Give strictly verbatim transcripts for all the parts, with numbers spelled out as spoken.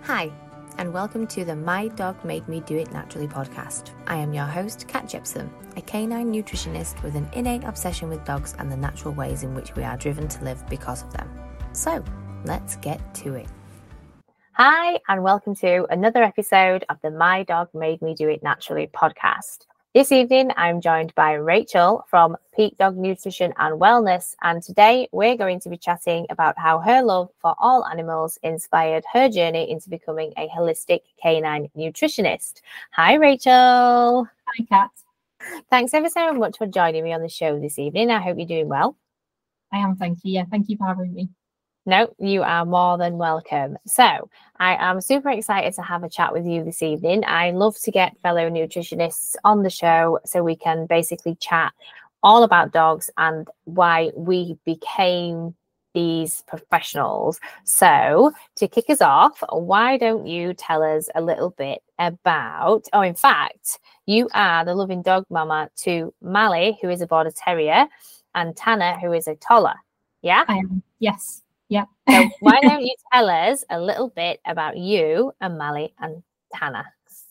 Hi, and welcome to the My Dog Made Me Do It Naturally podcast. I am your host, Kat Jepson, a canine nutritionist with an innate obsession with dogs and the natural ways in which we are driven to live because of them. So, let's get to it. Hi, and welcome to another episode of the My Dog Made Me Do It Naturally podcast. This evening, I'm joined by Rachel from Peak Dog Nutrition and Wellness, and today we're going to be chatting about how her love for all animals inspired her journey into becoming a holistic canine nutritionist. Hi, Rachel. Hi, Kat. Thanks ever so much for joining me on the show this evening. I hope you're doing well. I am, thank you. Yeah, thank you for having me. No, you are more than welcome. So I am super excited to have a chat with you this evening. I love to get fellow nutritionists on the show so we can basically chat all about dogs and why we became these professionals. So to kick us off, why don't you tell us a little bit about, oh, in fact, you are the loving dog mama to Mally, who is a Border Terrier, and Tanner, who is a Toller. Yeah? I am, yes. Yeah. So why don't you tell us a little bit about you and Mally and Tanner?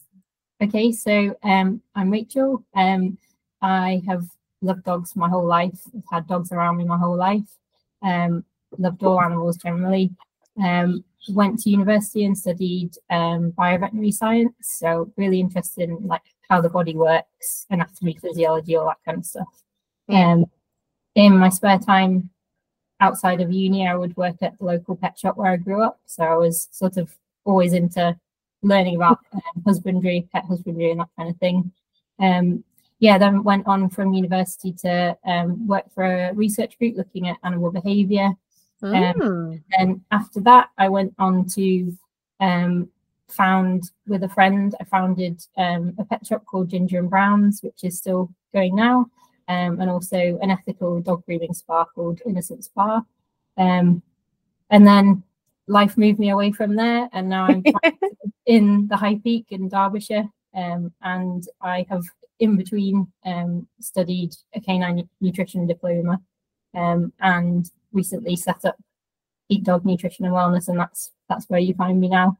Okay, so um, I'm Rachel. Um, I have loved dogs my whole life. I've had dogs around me my whole life. Um, loved all animals generally. Um, went to university and studied um, bioveterinary science. So really interested in like how the body works, anatomy, physiology, all that kind of stuff. Yeah. Um, in my spare time, outside of uni, I would work at the local pet shop where I grew up. So I was sort of always into learning about um, husbandry, pet husbandry and that kind of thing. Um, yeah, then went on from university to um, work for a research group looking at animal behaviour. Mm. Um, and after that, I went on to um, found with a friend, I founded um, a pet shop called Ginger and Browns, which is still going now. Um, and also an ethical dog grooming spa called Innocent Spa. Um, and then life moved me away from there, and now I'm in the High Peak in Derbyshire. Um, and I have in between um, studied a canine nutrition diploma um, and recently set up Peak Dog Nutrition and Wellness, and that's that's where you find me now.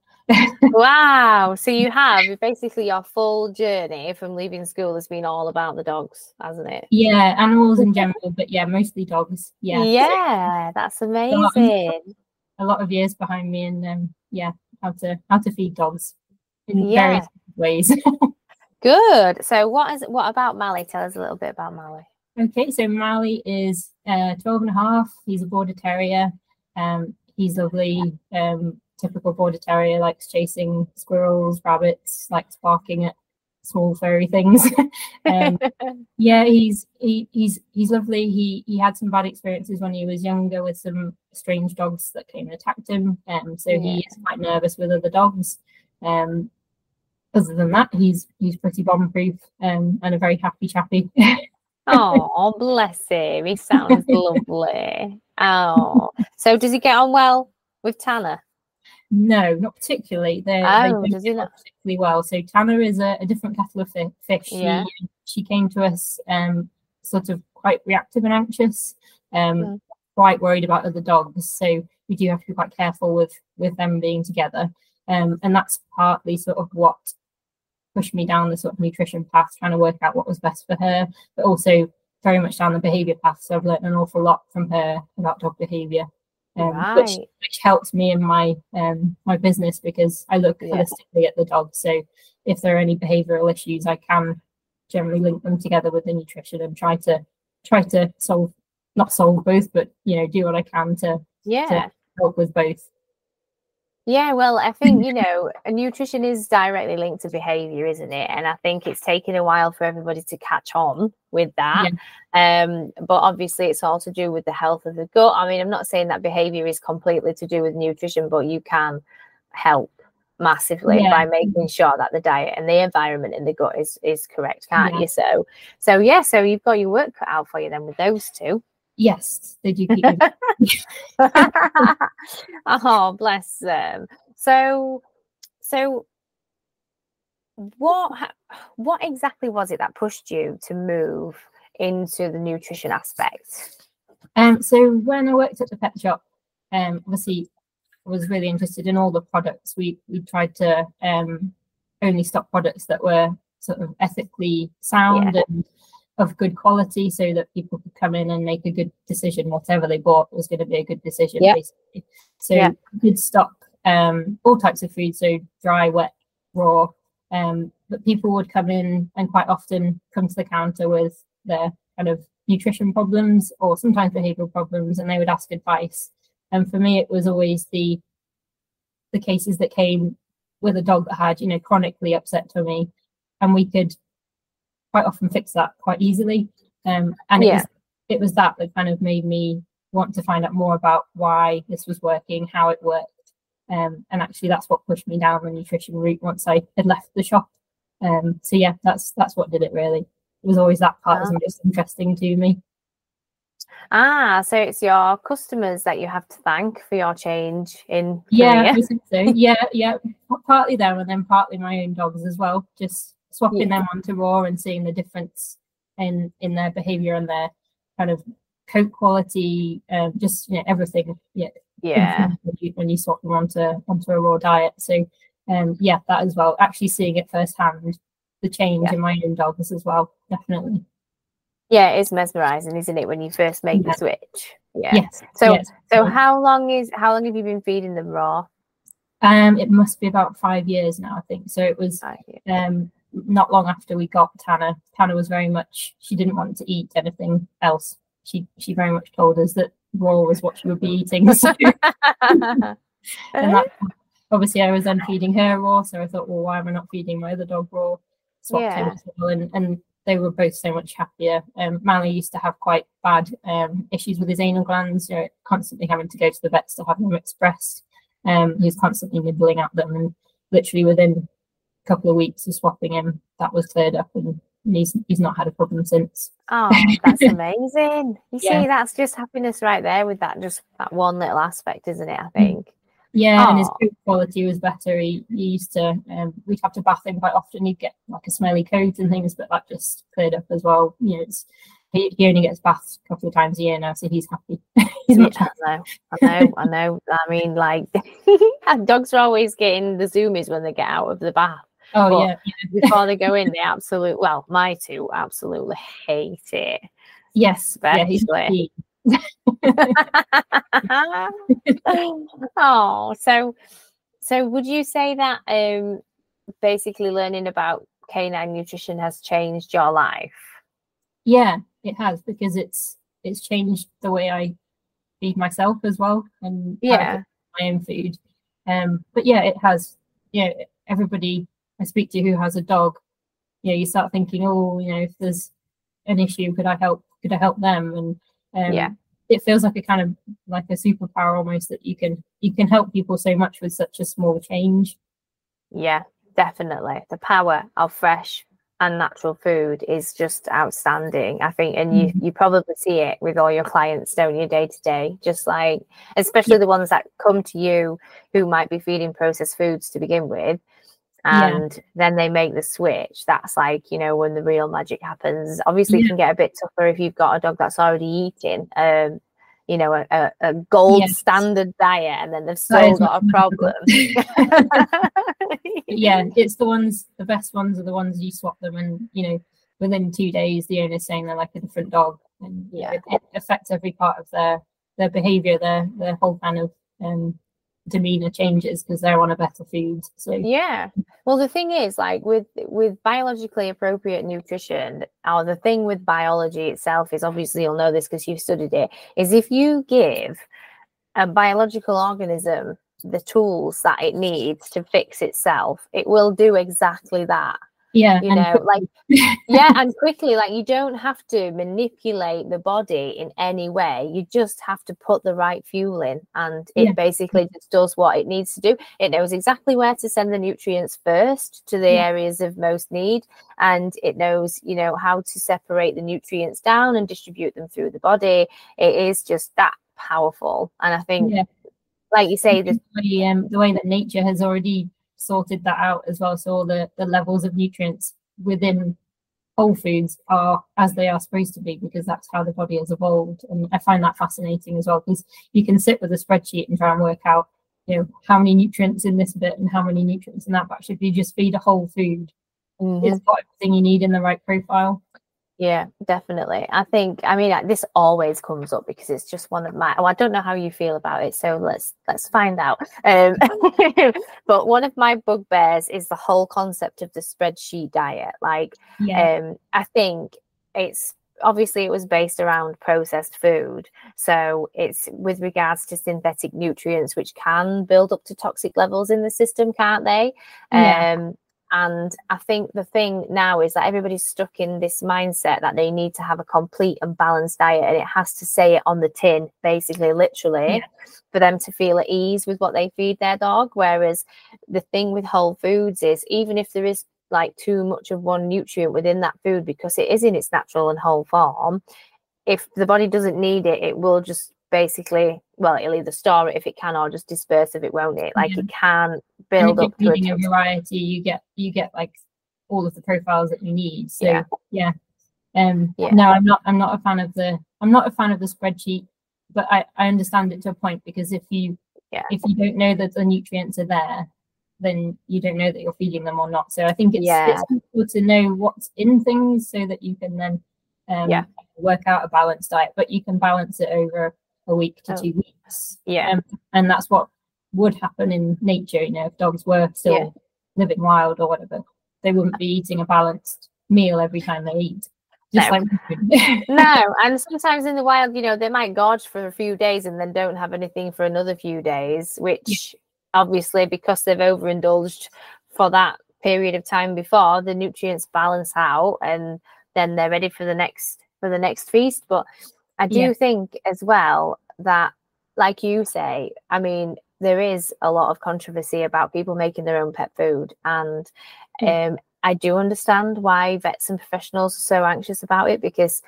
Wow. So you have basically your full journey from leaving school has been all about the dogs, hasn't it? Yeah, animals in general, but yeah, mostly dogs. Yeah. Yeah, that's amazing. A lot, a lot of years behind me, and um, yeah, how to how to feed dogs in Yeah. various ways. Good. So what is what about Mally? Tell us a little bit about Mally. Okay, so Mally is uh, twelve and a half. He's a Border Terrier. Um, he's lovely. Um, typical Border Terrier, likes chasing squirrels, rabbits, likes barking at small furry things. um, yeah, he's he, he's he's lovely. He he had some bad experiences when he was younger with some strange dogs that came and attacked him. Um, so yeah. He is quite nervous with other dogs. Um, other than that, he's he's pretty bomb-proof um, and a very happy chappy. Oh, bless him. He sounds lovely. Oh, so does he get on well with Tanner? No, not particularly. They, oh, they does he not? Particularly well. So Tanner is a, a different kettle of fish. Yeah. She, she came to us um, sort of quite reactive and anxious, um, mm. quite worried about other dogs. So we do have to be quite careful with with them being together. Um, and that's partly sort of what pushed me down the sort of nutrition path, trying to work out what was best for her, but also very much down the behaviour path. So I've learned an awful lot from her about dog behaviour. Um, right. which, which helps me in my um, my business because I look yeah. holistically at the dog. So if there are any behavioural issues, I can generally link them together with the nutrition and try to try to solve, not solve both, but you know, do what I can to, yeah. to help with both. Yeah, well, I think, you know, nutrition is directly linked to behavior, isn't it? And I think it's taken a while for everybody to catch on with that. Yeah. Um, but obviously it's all to do with the health of the gut. I mean, I'm not saying that behavior is completely to do with nutrition, but you can help massively yeah. by making sure that the diet and the environment in the gut is is correct, can't yeah. you? So, so yeah, so you've got your work cut out for you then with those two. Yes, they do keep me. Oh, bless them. So, so what what exactly was it that pushed you to move into the nutrition aspect? Um, so when I worked at the pet shop, um, obviously was really interested in all the products. We we tried to um, only stock products that were sort of ethically sound Yeah. and of good quality, so that people could come in and make a good decision. Whatever they bought was going to be a good decision, Yeah. basically. So Yeah. we did stock um, all types of food, so dry, wet, raw. Um, but people would come in and quite often come to the counter with their kind of nutrition problems or sometimes behavioural problems, and they would ask advice. And for me, it was always the the cases that came with a dog that had, you know, chronically upset tummy, and we could quite often fix that quite easily. Um, and it Yeah. was it was that that kind of made me want to find out more about why this was working, how it worked. Um, and actually, that's what pushed me down the nutrition route once I had left the shop. Um, so yeah, that's that's what did it really. It was always that part was Ah. just interesting to me. Ah, so it's your customers that you have to thank for your change in Yeah, career. I think so. Yeah, yeah, partly them and then partly my own dogs as well. Just swapping Yeah. them onto raw and seeing the difference in in their behaviour and their kind of coat quality, um, just you know everything. Yeah, Yeah. when you, when you swap them onto onto a raw diet. So um, yeah, that as well. Actually seeing it firsthand, the change Yeah. in my own dogs as well, definitely. Yeah, it's mesmerizing, isn't it, when you first make Yeah. the switch? Yeah. Yes. So yes. so how long is how long have you been feeding them raw? Um, it must be about five years now, I think. So it was Five years. um not long after we got Tanner. Tanner was very much, she didn't want to eat anything else. She she very much told us that raw was what she would be eating. So, and that, obviously I was then feeding her raw, so I thought, well, why am I not feeding my other dog raw? Swapped him Yeah. as well, and, and they were both so much happier. Um, Mally used to have quite bad um, issues with his anal glands, you know, constantly having to go to the vets to have them expressed. Um, he was constantly nibbling at them, and literally within a couple of weeks of swapping him, that was cleared up, and he's he's not had a problem since. Oh, that's amazing. You Yeah. see, that's just happiness right there with that, just that one little aspect, isn't it, I think? Yeah, Oh. and his coat quality was better. He, he used to, um, we'd have to bath him quite often. He'd get like a smelly coat and things, but that just cleared up as well. You know, it's, he, he only gets bathed a couple of times a year now, so he's happy. he's Yeah, much I happier. know, I know, I know. I mean, like, dogs are always getting the zoomies when they get out of the bath. Oh, But yeah, yeah. before they go in, they absolutely, well, my two absolutely hate it. Yes, yeah, he's Especially. Oh, so so would you say that um basically learning about canine nutrition has changed your life? Yeah, it has, because it's it's changed the way I feed myself as well, and how I Yeah. cook my own food. Um, but yeah, it has. You know, everybody I speak to who has a dog, you know, you start thinking, oh, you know, if there's an issue, could I help? Could I help them? And um, Yeah. it feels like a kind of like a superpower almost, that you can you can help people so much with such a small change. Yeah, definitely. The power of fresh and natural food is just outstanding, I think. And you Mm. you probably see it with all your clients, don't you, day to day? Just like, especially the ones that come to you who might be feeding processed foods to begin with. And Yeah. then they make the switch. That's like, you know, when the real magic happens. Obviously, Yeah. it can get a bit tougher if you've got a dog that's already eating, um, you know, a, a, a gold Yes. standard diet, and then they've That still is got a much problem. Yeah, it's the ones, the best ones are the ones you swap them, and you know, within two days the owner's saying they're like a different dog, and yeah, it, it affects every part of their their behavior, their their whole kind of um demeanor changes because they're on a better food. So Yeah. Well, the thing is, like with with biologically appropriate nutrition, or the thing with biology itself is, obviously you'll know this because you've studied it, is if you give a biological organism the tools that it needs to fix itself, it will do exactly that. yeah, You and know, like, yeah, and quickly, like, you don't have to manipulate the body in any way. You just have to put the right fuel in, and it Yeah. basically just does what it needs to do. It knows exactly where to send the nutrients first to the Yeah. areas of most need, and it knows, you know, how to separate the nutrients down and distribute them through the body. It is just that powerful. And I think, yeah, like you say, the the, um, the way that nature has already sorted that out as well. So all the, the levels of nutrients within whole foods are as they are supposed to be, because that's how the body has evolved. And I find that fascinating as well, because you can sit with a spreadsheet and try and work out, you know, how many nutrients in this bit and how many nutrients in that. But actually, if you just feed a whole food, Mm-hmm. it's got everything you need in the right profile. Yeah, definitely. I think, I mean, this always comes up because it's just one of my, oh, I don't know how you feel about it, so let's let's find out. Um, but one of my bugbears is the whole concept of the spreadsheet diet. Like, Yeah. um, I think it's, obviously it was based around processed food. So it's with regards to synthetic nutrients, which can build up to toxic levels in the system, can't they? Yeah. Um, And I think the thing now is that everybody's stuck in this mindset that they need to have a complete and balanced diet, and it has to say it on the tin, basically, literally, Yeah. for them to feel at ease with what they feed their dog. Whereas the thing with whole foods is, even if there is like too much of one nutrient within that food, because it is in its natural and whole form, if the body doesn't need it, it will just basically, well, it'll either store it if it can or just disperse of it, won't it? Like, Yeah. it can And build if up you're to feeding a a variety, you get you get like all of the profiles that you need. So yeah, Yeah. Um Yeah. no, I'm not I'm not a fan of the I'm not a fan of the spreadsheet, but I, I understand it to a point, because if you Yeah. if you don't know that the nutrients are there, then you don't know that you're feeding them or not. So I think it's Yeah. it's useful to know what's in things so that you can then um Yeah. work out a balanced diet, but you can balance it over a week to Oh. two weeks. Yeah. Um, and that's what would happen in nature. You know, if dogs were still Yeah. living wild or whatever, they wouldn't be eating a balanced meal every time they eat. Just No. like we do. No, and sometimes in the wild, you know, they might gorge for a few days and then don't have anything for another few days, which obviously, because they've overindulged for that period of time before, the nutrients balance out and then they're ready for the next for the next feast. But I do Yeah. think as well that, like you say, I mean, there is a lot of controversy about people making their own pet food, and Yeah. um I do understand why vets and professionals are so anxious about it, because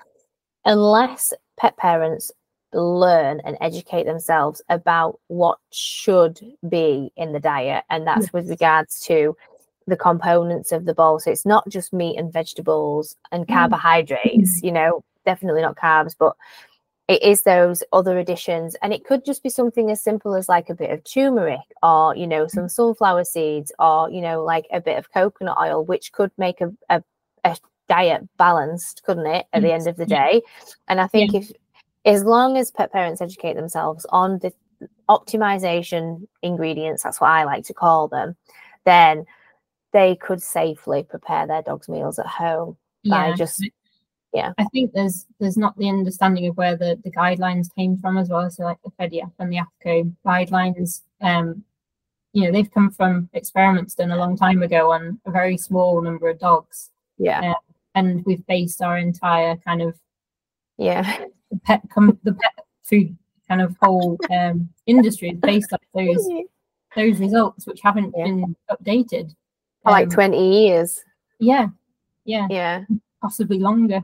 unless pet parents learn and educate themselves about what should be in the diet, and that's Yes. with regards to the components of the bowl. So it's not just meat and vegetables and carbohydrates, you know, definitely not carbs, but it is those other additions. And it could just be something as simple as like a bit of turmeric, or, you know, some sunflower seeds, or, you know, like a bit of coconut oil, which could make a, a, a diet balanced, couldn't it, at the end of the day? And I think Yeah. if, as long as pet parents educate themselves on the optimization ingredients, that's what I like to call them, then they could safely prepare their dog's meals at home by Yeah. just, yeah. I think there's there's not the understanding of where the, the guidelines came from as well. So like the FEDIAP and the AFCO guidelines, um, you know, they've come from experiments done a long time ago on a very small number of dogs. Yeah. Uh, and we've based our entire kind of Yeah. pet com- the pet food kind of whole um, industry is based on those those results, which haven't Yeah. been updated For like Um, twenty years. Yeah, yeah, Yeah. possibly longer.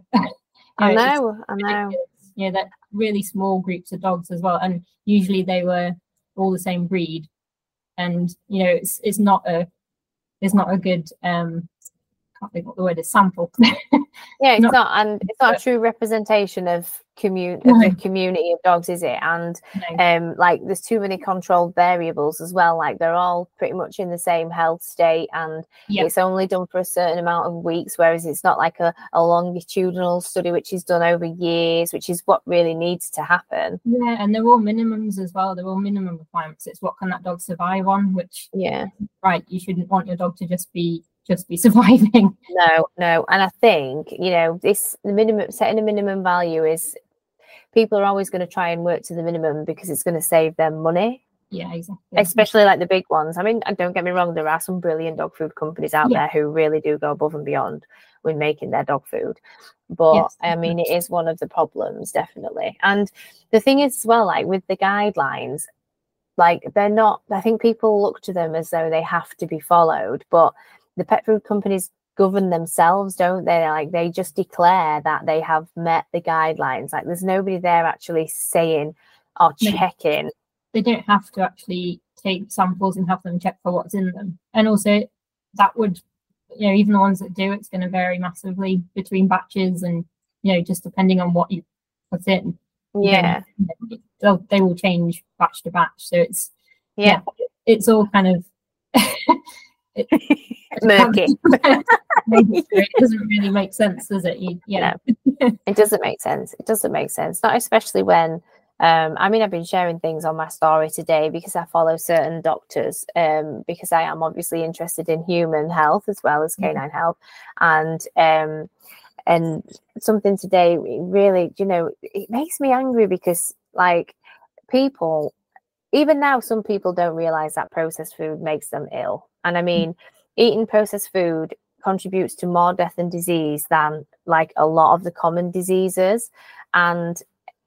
I You know, it's know. I know. ridiculous. Yeah, that really small groups of dogs as well, and usually they were all the same breed, and you know, it's it's not a it's not a good um can't think what the word is sample. Yeah, it's Not- not, and it's not a true representation of commun No. of the community of dogs, is it? And No. um, like there's too many controlled variables as well. Like they're all pretty much in the same health state, and Yeah. it's only done for a certain amount of weeks, whereas it's not like a, a longitudinal study which is done over years, which is what really needs to happen. Yeah, and they're all minimums as well. They're all minimum requirements. It's what can that dog survive on, which Yeah. right, you shouldn't want your dog to just be just be surviving. No, no. And I think, you know, this the minimum setting a minimum value is, people are always going to try and work to the minimum because it's going to save them money, Yeah, exactly. especially like the big ones. I mean, don't get me wrong, there are some brilliant dog food companies out Yeah. there who really do go above and beyond when making their dog food. But Yes. I mean, it is one of the problems, definitely. And the thing is as well, like with the guidelines, like they're not, I think people look to them as though they have to be followed, but the pet food companies govern themselves, don't they? Like they just declare that they have met the guidelines. Like there's nobody there actually saying or No. checking. They don't have to actually take samples and have them check for what's in them. And also that would, you know, even the ones that do, it's going to vary massively between batches, and, you know, just depending on what you put in. Yeah. Then they'll, they will change batch to batch. So it's, Yeah. yeah it's all kind of it, murky. it doesn't really make sense, does it? You, yeah no, it doesn't make sense. It doesn't make sense, not especially when um I mean I've been sharing things on my story today because I follow certain doctors, um because I am obviously interested in human health as well as canine health, and um and something today really, you know, it makes me angry because like people, even now, some people don't realize that processed food makes them ill. And I mean, eating processed food contributes to more death and disease than like a lot of the common diseases. And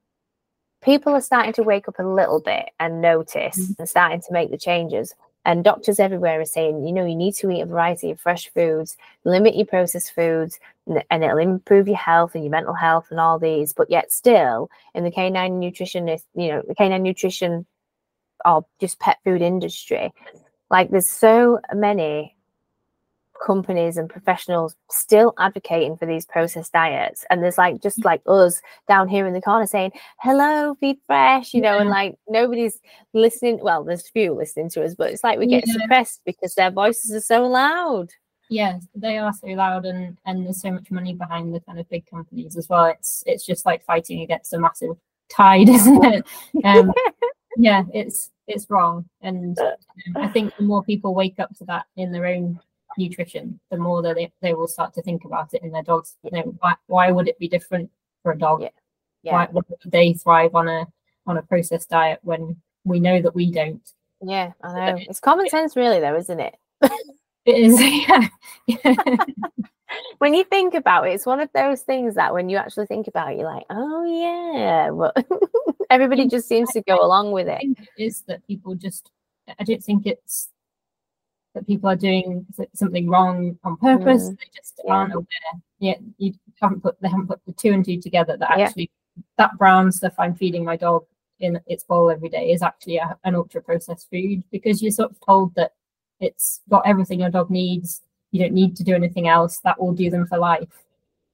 people are starting to wake up a little bit and notice mm-hmm. and starting to make the changes. And doctors everywhere are saying, you know, you need to eat a variety of fresh foods, limit your processed foods, and it'll improve your health and your mental health and all these. But yet still in the canine nutritionist, you know, the canine nutrition or just pet food industry, like there's so many companies and professionals still advocating for these processed diets, and there's like just like us down here in the corner saying hello, feed fresh, you know, yeah. and like nobody's listening. Well, there's few listening to us, but it's like we get yeah. suppressed because their voices are so loud. Yes, they are so loud, and and there's so much money behind the kind of big companies as well. It's it's just like fighting against a massive tide, isn't it? Um, yeah, it's it's wrong, and um, I think the more people wake up to that in their own nutrition, the more that they, they will start to think about it in their dogs. You know, why, why would it be different for a dog? Yeah. Yeah. Why, why would they thrive on a on a processed diet when we know that we don't? Yeah, I know. It's common sense, really, though, isn't it? It is. Yeah. yeah. When you think about it, it's one of those things that when you actually think about it, you're like, oh yeah, but everybody just seems to go along with it. I think it is that people just, I don't think it's that people are doing something wrong on purpose. Mm, they just yeah. aren't aware. Yeah, you haven't put they haven't put the two and two together. That actually yeah. that brown stuff I'm feeding my dog in its bowl every day is actually a, an ultra processed food, because you're sort of told that it's got everything your dog needs. You don't need to do anything else. That will do them for life.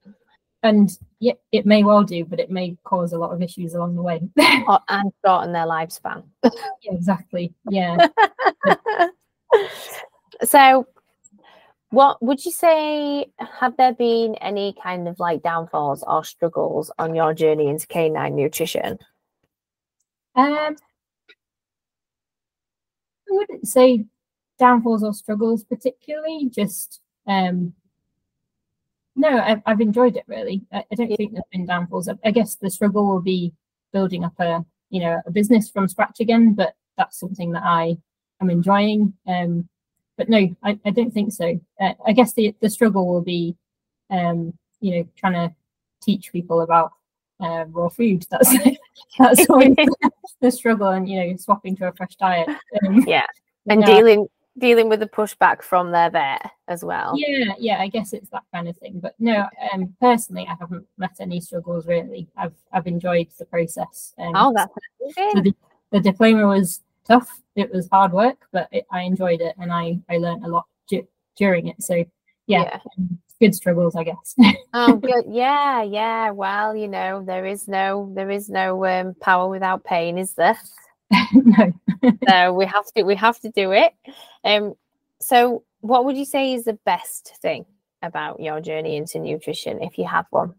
And yeah, it may well do, but it may cause a lot of issues along the way. oh, and shorten their lifespan. yeah, exactly. Yeah. So what would you say, have there been any kind of like downfalls or struggles on your journey into canine nutrition? Um, I wouldn't say downfalls or struggles particularly, just um, no, I've, I've enjoyed it really. I, I don't yeah. think there's been downfalls. I, I guess the struggle will be building up a, you know, a business from scratch again, but that's something that I am enjoying. Um, But no, I, I don't think so. Uh, I guess the, the struggle will be, um, you know, trying to teach people about uh, raw food. That's that's always the struggle, and you know, swapping to a fresh diet. Um, yeah, and yeah. dealing dealing with the pushback from their vet as well. Yeah, yeah, I guess it's that kind of thing. But no, um, personally, I haven't met any struggles really. I've I've enjoyed the process. Um, oh, that's so the, the diploma was tough. It was hard work, but it, I enjoyed it, and I I learned a lot du- during it. So yeah, yeah. Um, good struggles, I guess. Oh, good. Yeah, yeah. Well, you know, there is no there is no um, power without pain, is there? No. So we have to we have to do it. Um. So, what would you say is the best thing about your journey into nutrition, if you have one?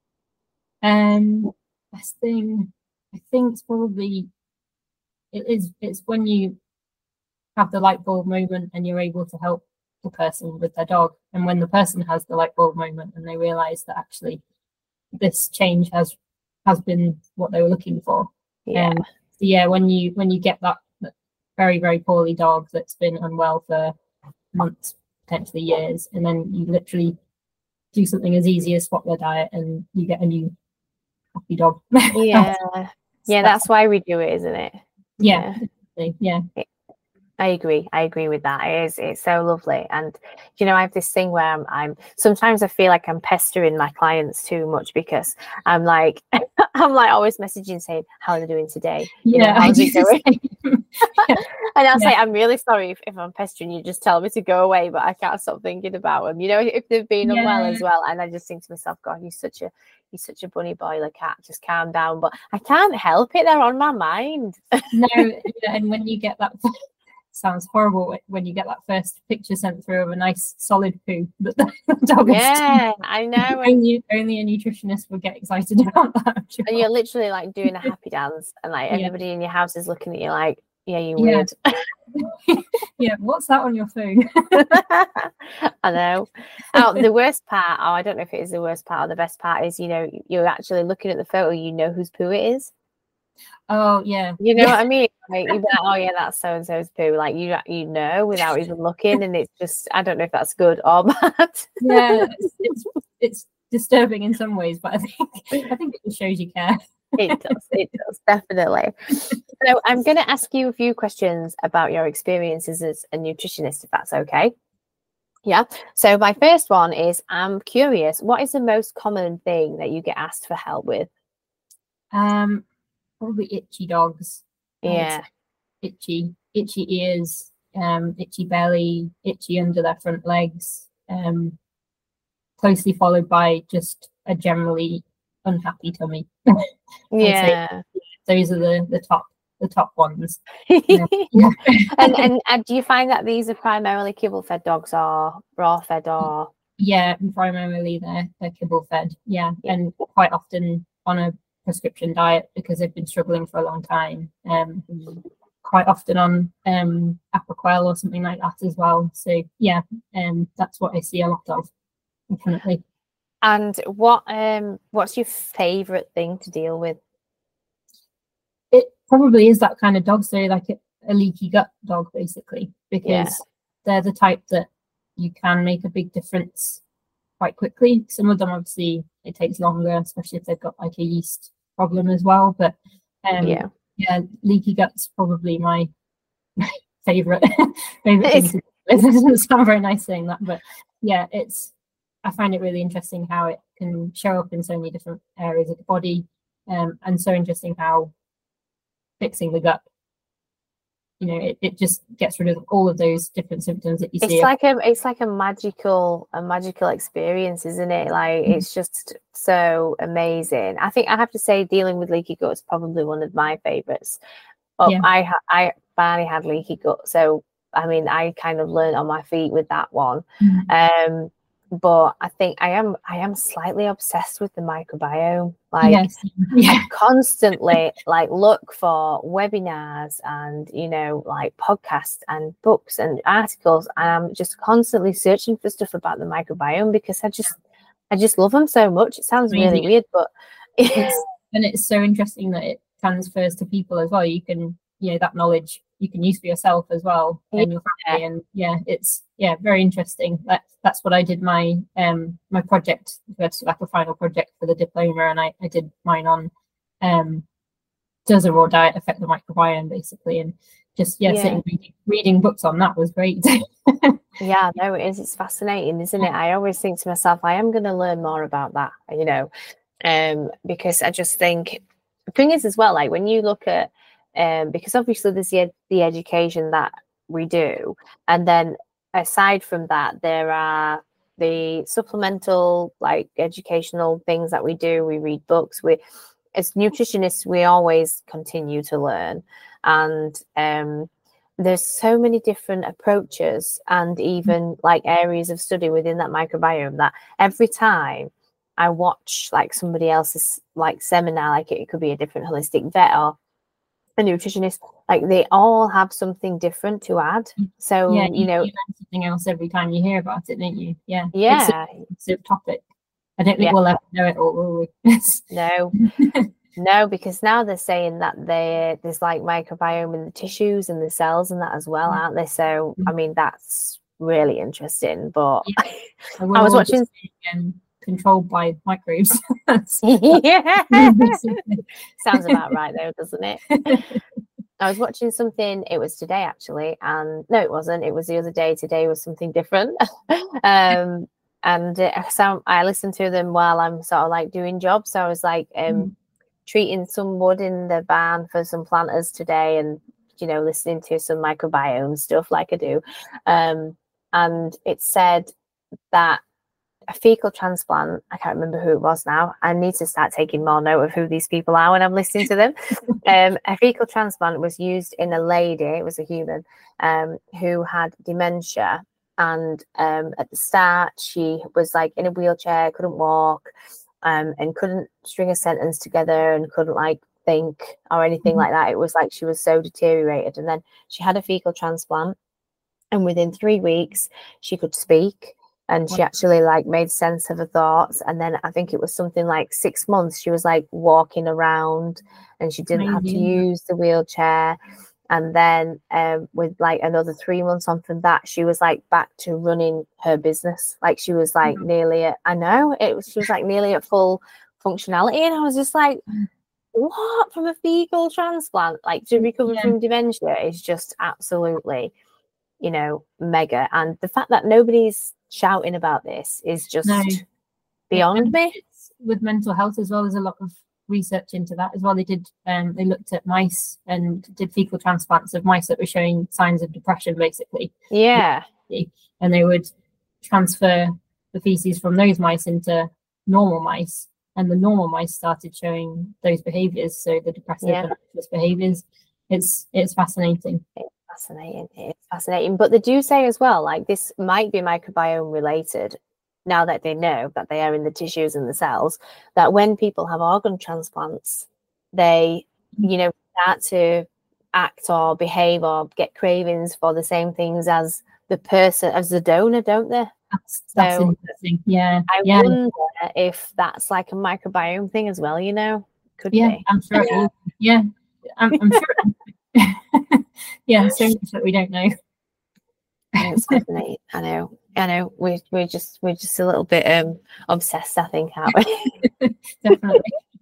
Um, best thing, I think it's probably. It is, it's when you have the light bulb moment and you're able to help the person with their dog. And when the person has the light bulb moment and they realize that actually this change has has been what they were looking for. Yeah. Um, so yeah, when you when you get that, that very, very poorly dog that's been unwell for months, potentially years, and then you literally do something as easy as swap their diet and you get a new happy dog. Yeah. Yeah, that's why we do it, isn't it? Yeah, yeah. I agree. I agree with that. It is. It's so lovely. And you know, I have this thing where I'm, I'm sometimes I feel like I'm pestering my clients too much, because I'm like, I'm like always messaging saying, "How are they doing today? You yeah, know, how's it going?" yeah. And I'll yeah. say, "I'm really sorry if, if I'm pestering you. Just tell me to go away." But I can't stop thinking about them. You know, if they've been yeah. unwell as well, and I just think to myself, "God, you're such a You're such a bunny boiler cat. Just calm down." But I can't help it. They're on my mind. No, and when you get that sounds horrible when you get that first picture sent through of a nice solid poo that the dog has Yeah, I know. Only, only a nutritionist would get excited about that. Sure. And you're literally like doing a happy dance, and like everybody yeah. in your house is looking at you like, yeah, you weird. Yeah. Yeah, what's that on your phone? I know. Oh, the worst part, oh, I don't know if it is the worst part or the best part is, you know, you're actually looking at the photo, you know whose poo it is. Oh yeah, you know yeah. what I mean. Like, you're like, oh yeah, that's so and so's poo. Like you, you know, without even looking, and it's just, I don't know if that's good or bad. Yeah, it's, it's it's disturbing in some ways, but I think I think it just shows you care. It does. It does definitely. So I'm going to ask you a few questions about your experiences as a nutritionist, if that's okay. Yeah. So my first one is, I'm curious, what is the most common thing that you get asked for help with? Um, probably itchy dogs. Yeah. Itchy, itchy ears, um, itchy belly, itchy under their front legs. Um, closely followed by just a generally unhappy tummy. Yeah. Those are the the top the top ones. Yeah. and and and do you find that these are primarily kibble fed dogs or raw fed or? Yeah, primarily they're they're kibble fed. Yeah, and quite often on a prescription diet because they've been struggling for a long time. Um, quite often on um Apoquel or something like that as well. So yeah, um, that's what I see a lot of, definitely. And what um what's your favorite thing to deal with? It probably is that kind of dog, so like a, a leaky gut dog, basically, because yeah. they're the type that you can make a big difference quite quickly. Some of them, obviously, it takes longer, especially if they've got like a yeast problem as well. But um, yeah, yeah, leaky gut's probably my favorite favorite thing to do. It doesn't sound very nice saying that, but yeah, it's. I find it really interesting how it can show up in so many different areas of the body, um, and so interesting how fixing the gut, you know, it, it just gets rid of all of those different symptoms that you it's see. It's like a it's like a magical a magical experience, isn't it? Like, mm-hmm. It's just so amazing. I think I have to say, dealing with leaky gut is probably one of my favorites. But yeah. I I finally had leaky gut, so I mean, I kind of learned on my feet with that one. Mm-hmm. Um, but I think I am I am slightly obsessed with the microbiome. Like, yes. Yeah. I constantly like look for webinars and, you know, like podcasts and books and articles, and I'm just constantly searching for stuff about the microbiome because I just I just love them so much. It sounds really weird, but it's, and it's so interesting that it transfers to people as well. You can, you know, that knowledge you can use for yourself as well, and your family. And yeah, it's yeah very interesting. That's that's what I did my um my project, like a final project for the diploma, and I, I did mine on um does a raw diet affect the microbiome, basically, and just yeah, yeah. sitting reading, reading books on that was great. Yeah, no, it is. It's fascinating, isn't it? I always think to myself, I am going to learn more about that, you know, um because I just think the thing is as well, like when you look at Um, because obviously there's the, the education that we do, and then aside from that, there are the supplemental, like, educational things that we do. We read books. We, as nutritionists, we always continue to learn, and um, there's so many different approaches and even like areas of study within that microbiome that every time I watch like somebody else's like seminar, like it, it could be a different holistic vet or a nutritionist, like they all have something different to add. So yeah, you, you know, you learn something else every time you hear about it, don't you? Yeah, yeah, it's a, it's a topic. I don't think yeah. we'll ever know it all, will we? No, no, because now they're saying that they there's like microbiome in the tissues and the cells and that as well, mm-hmm. aren't they? So I mean, that's really interesting. But yeah. I, I was watching. Again, controlled by microbes. Yeah, sounds about right though, doesn't it? I was watching something, it was today actually, and no it wasn't, it was the other day. Today was something different. um and uh, so I listened to them while I'm sort of like doing jobs. So I was like um mm. treating some wood in the barn for some planters today, and you know, listening to some microbiome stuff like I do, um and it said that a fecal transplant. I can't remember who it was now. I need to start taking more note of who these people are when I'm listening to them. um, a fecal transplant was used in a lady, it was a human, um, who had dementia. And um, at the start, she was like in a wheelchair, couldn't walk, um, and couldn't string a sentence together and couldn't like think or anything mm-hmm. like that. It was like she was so deteriorated. And then she had a fecal transplant. And within three weeks, she could speak. And she actually like made sense of her thoughts. And then I think it was something like six months, she was like walking around and she didn't Amazing. have to use the wheelchair. And then um, with like another three months on from that, she was like back to running her business. Like she was like mm-hmm. nearly at, I know, it was, she was like nearly at full functionality. And I was just like, what? From a fecal transplant? Like to recover yeah. from dementia is just absolutely, you know, mega. And the fact that nobody's shouting about this is just no. beyond yeah, me. With mental health as well, there's a lot of research into that as well. They did um they looked at mice and did fecal transplants of mice that were showing signs of depression, basically. Yeah. And they would transfer the feces from those mice into normal mice, and the normal mice started showing those behaviors, so the depressive yeah. and anxious behaviors. It's it's fascinating. Fascinating. It's fascinating. But they do say as well, like this might be microbiome related now that they know that they are in the tissues and the cells, that when people have organ transplants, they, you know, start to act or behave or get cravings for the same things as the person, as the donor, don't they? That's, that's so interesting. Yeah. I yeah. wonder if that's like a microbiome thing as well, you know? Could yeah, be. I'm sure. Yeah. yeah. I'm, I'm sure. yeah, so much that we don't know. It's fascinating. I know. I know. We're we're just we're just a little bit um obsessed, I think, aren't we? Definitely.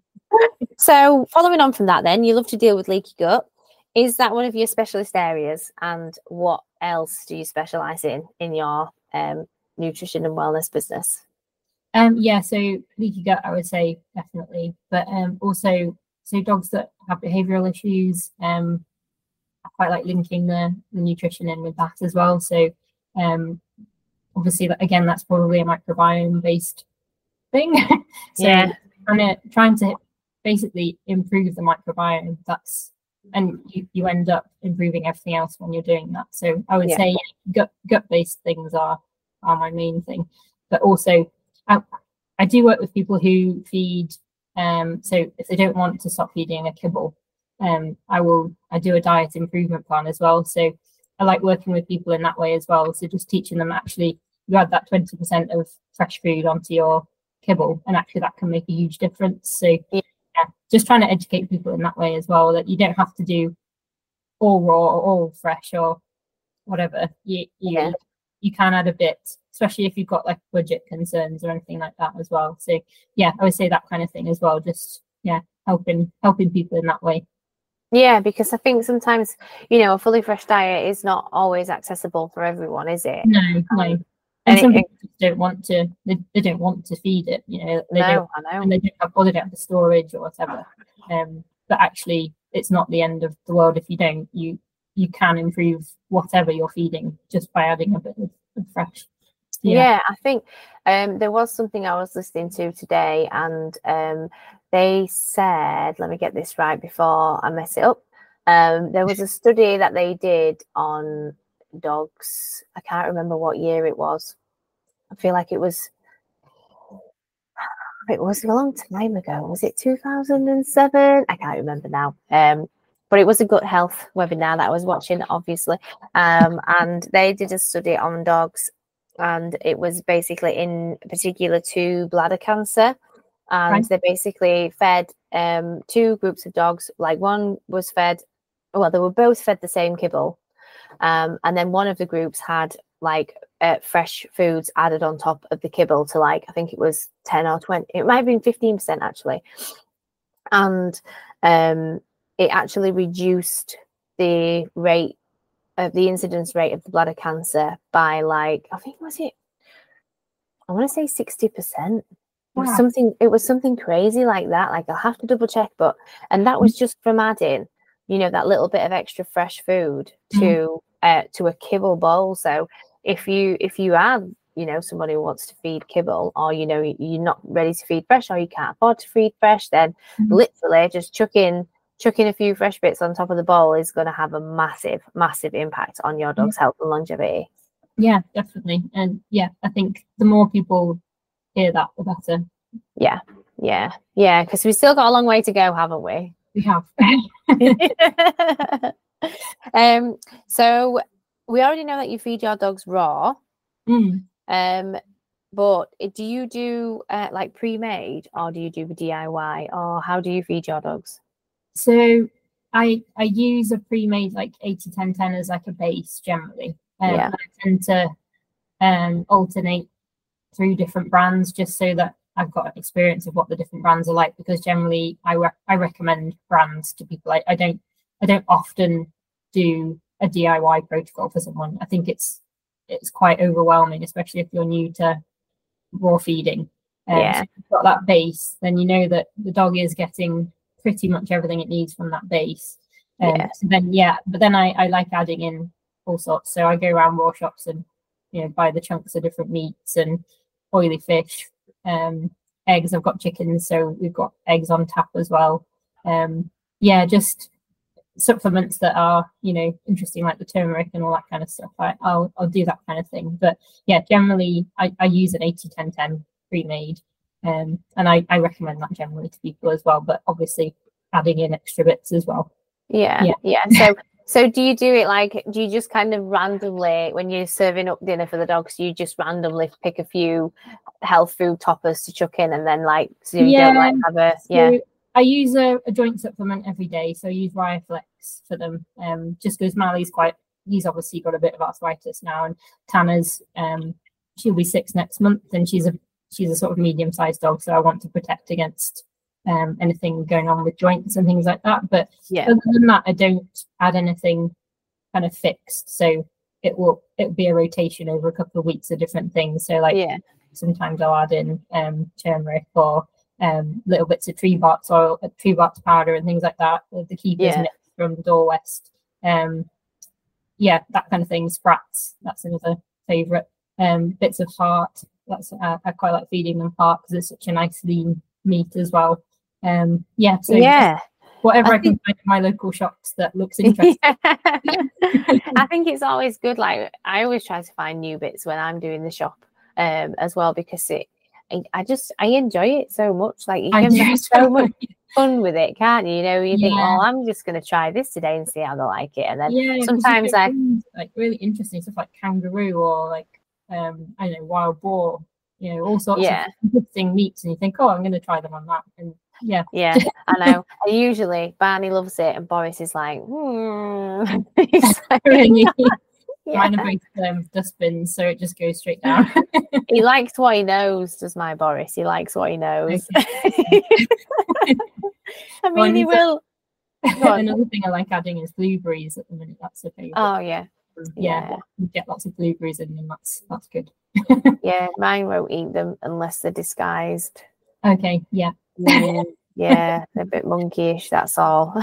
So following on from that, then you love to deal with leaky gut. Is that one of your specialist areas? And what else do you specialize in in your um nutrition and wellness business? Um yeah, so leaky gut, I would say definitely, but um also so dogs that have behavioral issues, um I quite like linking the, the nutrition in with that as well. So um obviously again, that's probably a microbiome based thing. so yeah. trying to trying to basically improve the microbiome, that's and you, you end up improving everything else when you're doing that. So I would yeah. say yeah, gut gut based things are are my main thing. But also I, I do work with people who feed um so if they don't want to stop feeding a kibble, um I will I do a diet improvement plan as well. So I like working with people in that way as well. So just teaching them, actually you add that twenty percent of fresh food onto your kibble, and actually that can make a huge difference. So yeah, yeah just trying to educate people in that way as well, that you don't have to do all raw or all fresh or whatever. You, you, yeah. you can add a bit, especially if you've got like budget concerns or anything like that as well. So yeah, I would say that kind of thing as well. Just yeah, helping helping people in that way. Yeah, because I think sometimes, you know, a fully fresh diet is not always accessible for everyone, is it? No, no. And, and some it, people don't want to. They, they don't want to feed it. You know, they no, don't, I know. and they don't have, or they don't have the storage or whatever. Um, but actually, it's not the end of the world if you don't. You you can improve whatever you're feeding just by adding a bit of, of fresh. Yeah. yeah, I think um, there was something I was listening to today, and um, they said, let me get this right before I mess it up. Um, there was a study that they did on dogs. I can't remember what year it was. I feel like it was, it was a long time ago. Was it two thousand seven? I can't remember now. Um, but it was a gut health webinar that I was watching, obviously. Um, and they did a study on dogs. And it was basically in particular to bladder cancer. And right. they basically fed um, two groups of dogs. Like one was fed, well, they were both fed the same kibble. Um, and then one of the groups had like uh, fresh foods added on top of the kibble to like, I think it was ten or twenty. It might have been fifteen percent actually. And um, it actually reduced the rate of the incidence rate of the bladder cancer by like, I think was it, I want to say sixty percent. It was something, it was something crazy like that. Like I'll have to double check, but, and that was just from adding, you know, that little bit of extra fresh food to, mm. uh, to a kibble bowl. So if you, if you add you know, somebody who wants to feed kibble, or, you know, you're not ready to feed fresh, or you can't afford to feed fresh, then mm-hmm. literally just chuck in, chuck in a few fresh bits on top of the bowl is going to have a massive, massive impact on your dog's health and longevity. Yeah, definitely. And yeah, I think the more people hear that, the better. Yeah, yeah, yeah, because we've still got a long way to go, haven't we? We have. um, so we already know that you feed your dogs raw. Mm. Um, but do you do uh, like pre-made, or do you do D I Y, or how do you feed your dogs? So I I use a pre-made like eighty ten ten as like a base generally. Um, yeah. I tend to um, alternate through different brands just so that I've got an experience of what the different brands are like, because generally I re- I recommend brands to people. I, I don't I don't often do a D I Y protocol for someone. I think it's it's quite overwhelming, especially if you're new to raw feeding. Um, yeah. So if you've got that base, then you know that the dog is getting pretty much everything it needs from that base. Um, yeah. So then yeah, but then I, I like adding in all sorts. So I go around raw shops and, you know, buy the chunks of different meats and oily fish, um, eggs. I've got chickens, so we've got eggs on tap as well. Um, yeah, just supplements that are, you know, interesting, like the turmeric and all that kind of stuff. I, I'll I'll do that kind of thing. But yeah, generally I, I use an eighty ten ten pre-made, um, and I, I recommend that generally to people as well. But obviously adding in extra bits as well. Yeah, yeah. yeah. So. So do you do it like, do you just kind of randomly, when you're serving up dinner for the dogs, you just randomly pick a few health food toppers to chuck in, and then like, so you yeah, don't like have a, yeah. So I use a, a joint supplement every day. So I use Rioflex for them, um, just because Mally's quite, he's obviously got a bit of arthritis now, and Tanner's, um, she'll be six next month, and she's a, she's a sort of medium-sized dog. So I want to protect against um anything going on with joints and things like that. But yeah, other than that, I don't add anything kind of fixed. So it will it'll be a rotation over a couple of weeks of different things. So like yeah, sometimes I'll add in um turmeric or um little bits of tree bark oil, tree bark powder and things like that. The keepers yeah. mix from Door West. Um yeah, that kind of thing. Sprats, that's another favorite. Um bits of heart. That's uh, I quite like feeding them heart because it's such a nice lean meat as well. Um, yeah, so yeah, whatever I, I think, can find in my local shops that looks interesting. Yeah. I think it's always good. Like I always try to find new bits when I'm doing the shop, um, as well, because it, I, I just I enjoy it so much. Like you can have so much fun with it, can't you? You know, you yeah. think, well, I'm just going to try this today and see how they like it, and then yeah, sometimes I like really interesting stuff like kangaroo or like um, I don't know, wild boar. You know, all sorts yeah. of interesting meats, and you think, oh, I'm going to try them on that, and yeah, yeah, I know. And usually Barney loves it, and Boris is like, hmm. like, really. Yeah. Mine are both um, dustbins, so it just goes straight down. He likes what he knows, does my Boris? He likes what he knows. Okay. I mean, well, he will. Another thing I like adding is blueberries at the minute. That's a favorite. Oh yeah, yeah. yeah. You get lots of blueberries in them. That's that's good. Yeah, mine won't eat them unless they're disguised. Okay. Yeah. Mm, yeah, they're a bit monkeyish. That's all.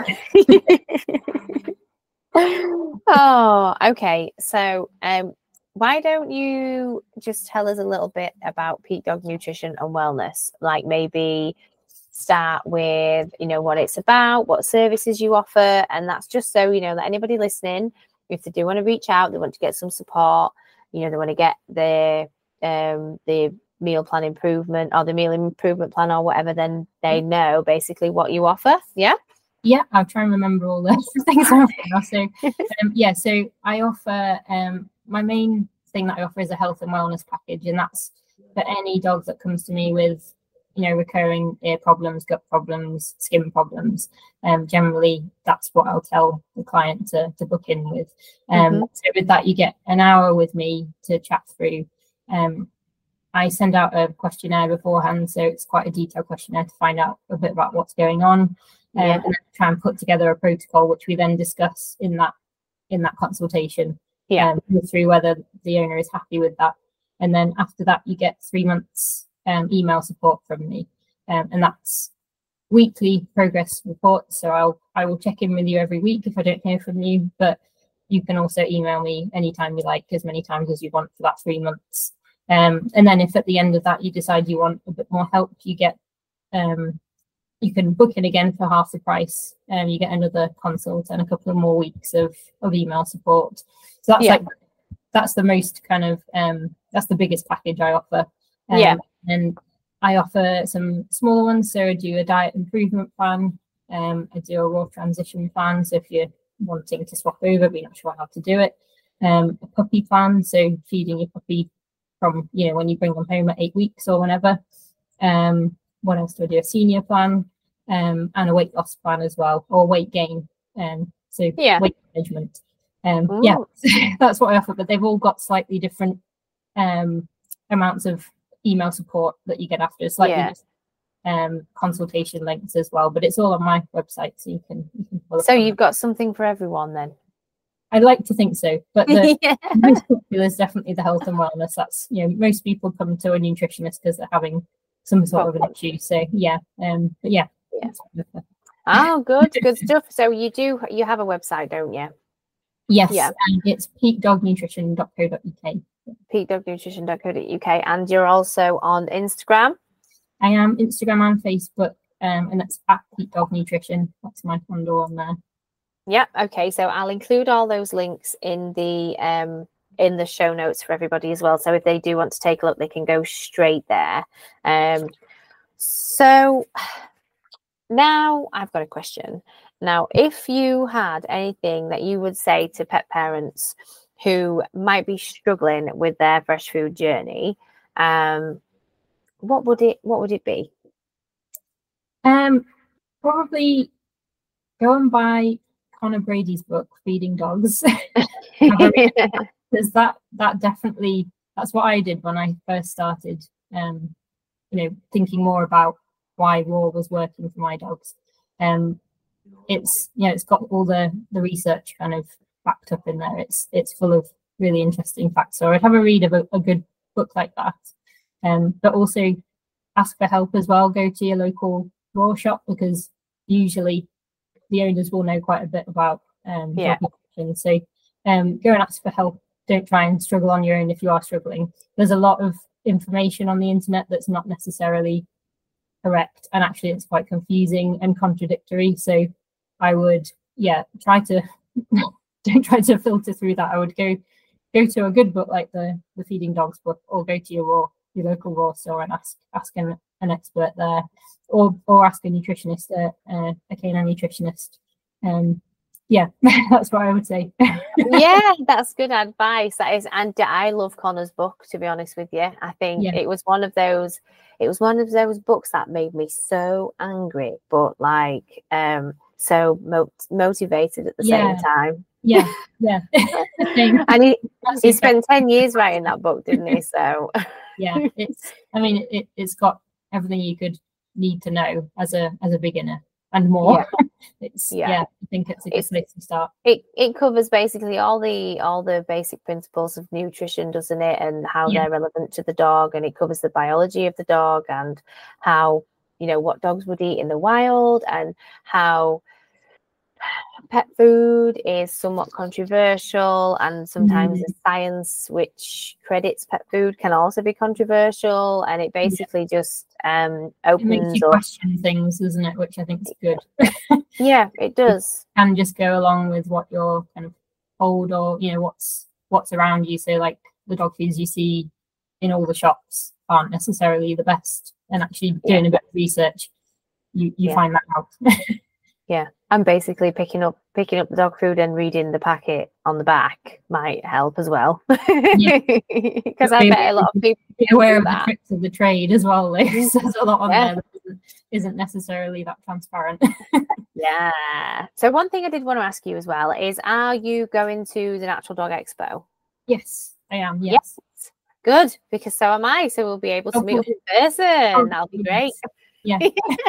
Oh, okay. So, um, why don't you just tell us a little bit about Peak Dog Nutrition and Wellness? Like maybe start with, you know, what it's about, what services you offer, and that's just so, you know, that anybody listening, if they do want to reach out, they want to get some support, you know, they want to get the um the meal plan improvement or the meal improvement plan or whatever, then they know basically what you offer. Yeah. Yeah, I'll try and remember all the things I offer now. So, um, yeah, so I offer, um, my main thing that I offer is a health and wellness package, and that's for any dogs that comes to me with, you know, recurring ear problems, gut problems, skin problems. Um, generally, that's what I'll tell the client to, to book in with. Um, mm-hmm. So with that, you get an hour with me to chat through. Um, I send out a questionnaire beforehand, so it's quite a detailed questionnaire to find out a bit about what's going on. Um, yeah. And then try and put together a protocol, which we then discuss in that in that consultation. Yeah, um, through whether the owner is happy with that, and then after that, you get three months um, email support from me, um, and that's weekly progress reports. So I'll I will check in with you every week if I don't hear from you, but you can also email me anytime you like, as many times as you want for that three months. Um, and then if at the end of that you decide you want a bit more help, you get um, you can book in again for half the price, and um, you get another consult and a couple of more weeks of of email support. So that's yeah. like that's the most kind of um, that's the biggest package I offer. Um, yeah, and I offer some smaller ones. So I do a diet improvement plan. Um, I do a raw transition plan. So if you're wanting to swap over but you're not sure how to do it, um, a puppy plan. So feeding your puppy from, you know, when you bring them home at eight weeks or whenever. Um, what else do I do? A senior plan, um, and a weight loss plan as well, or weight gain. Um, so yeah. weight management. Um, yeah, that's what I offer. But they've all got slightly different um, amounts of email support that you get after, slightly yeah. different um, consultation links as well. But it's all on my website, so you can. You can follow so you've got something for everyone then. I'd like to think so, but the yeah. most popular is definitely the health and wellness. That's, you know, most people come to a nutritionist because they're having some sort of an issue. So yeah, um, but yeah. yeah. Oh, good, good stuff. So you do, you have a website, don't you? Yes, yeah. And it's peak dog nutrition dot co dot U K. peak dog nutrition dot co dot U K, and you're also on Instagram. I am Instagram and Facebook, um, and that's at Peak Dog Nutrition. That's my handle on there. Yeah, okay, so I'll include all those links in the um in the show notes for everybody as well, so if they do want to take a look they can go straight there. Um so now I've got a question. Now, if you had anything that you would say to pet parents who might be struggling with their fresh food journey, um what would it what would it be? Um probably go and buy Connor Brady's book, Feeding Dogs. Because that that definitely, that's what I did when I first started, um, you know, thinking more about why raw was working for my dogs. Um, it's, you know, it's got all the the research kind of backed up in there. It's it's full of really interesting facts. So I'd have a read of a, a good book like that. Um, but also ask for help as well. Go to your local raw shop, because usually the owners will know quite a bit about um yeah. dog nutrition. So um go and ask for help. Don't try and struggle on your own if you are struggling. There's a lot of information on the internet that's not necessarily correct, and actually it's quite confusing and contradictory. So I would yeah try to don't try to filter through that. I would go go to a good book like the the Feeding Dogs book, or go to your raw your local raw store and ask ask an, an expert there, or or ask a nutritionist, uh, uh, a canine nutritionist. Um, yeah, that's what I would say. Yeah, that's good advice. That is, and I love Connor's book, to be honest with you. I think yeah. it was one of those. It was one of those books that made me so angry, but like um, so mo- motivated at the yeah. same time. Yeah, yeah. And he, he spent ten years writing that book, didn't he? So yeah, it's. I mean, it, it's got everything you could need to know as a as a beginner and more. Yeah. It's yeah. yeah, I think it's a good it's, place to start. It it covers basically all the all the basic principles of nutrition, doesn't it? And how yeah. they're relevant to the dog, and it covers the biology of the dog and how, you know, what dogs would eat in the wild, and how pet food is somewhat controversial, and sometimes mm. the science which credits pet food can also be controversial, and it basically yeah. just um opens it makes you up question things, doesn't it, which I think is good. Yeah, it does. And just go along with what you're kind of told, or you know what's what's around you. So like the dog foods you see in all the shops aren't necessarily the best, and actually doing yeah. a bit of research you you yeah. find that out. Yeah, and basically picking up picking up the dog food and reading the packet on the back might help as well. Because yeah. I bet a lot of people be aware of that. The tricks of the trade as well. Like, there's a lot on yeah. there that isn't, isn't necessarily that transparent. Yeah. So one thing I did want to ask you as well is, are you going to the Natural Dog Expo? Yes, I am. Yes. yes. Good, because so am I. So we'll be able to oh, meet up in person. Oh, that'll be great. Yeah.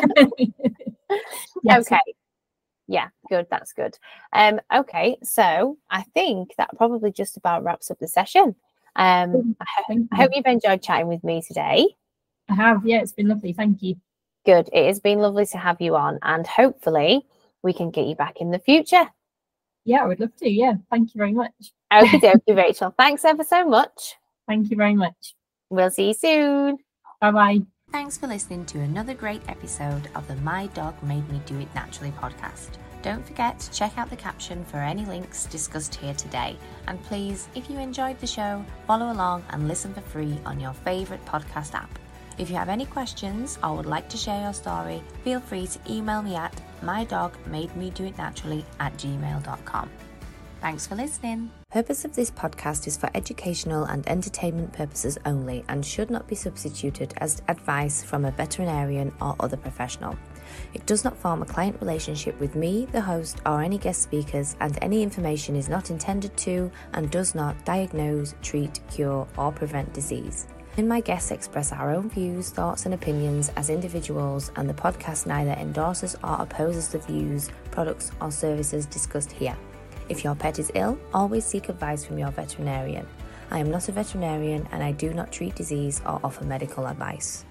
yes. Okay. Yeah, good. That's good. Um, okay, so I think that probably just about wraps up the session. Um, I, ho- I hope you've enjoyed chatting with me today. I have. Yeah, it's been lovely. Thank you. Good. It has been lovely to have you on, and hopefully we can get you back in the future. Yeah, I would love to. Yeah, thank you very much. Okie dokie, Rachel. Thanks ever so much. Thank you very much. We'll see you soon. Bye-bye. Thanks for listening to another great episode of the My Dog Made Me Do It Naturally podcast. Don't forget to check out the caption for any links discussed here today. And please, if you enjoyed the show, follow along and listen for free on your favourite podcast app. If you have any questions or would like to share your story, feel free to email me at mydogmademedoitnaturally at gmail dot com. Thanks for listening. Purpose of this podcast is for educational and entertainment purposes only and should not be substituted as advice from a veterinarian or other professional. It does not form a client relationship with me, the host, or any guest speakers, and any information is not intended to and does not diagnose, treat, cure, or prevent disease. And my guests express our own views, thoughts, and opinions as individuals, and the podcast neither endorses or opposes the views, products, or services discussed here. If your pet is ill, always seek advice from your veterinarian. I am not a veterinarian and I do not treat disease or offer medical advice.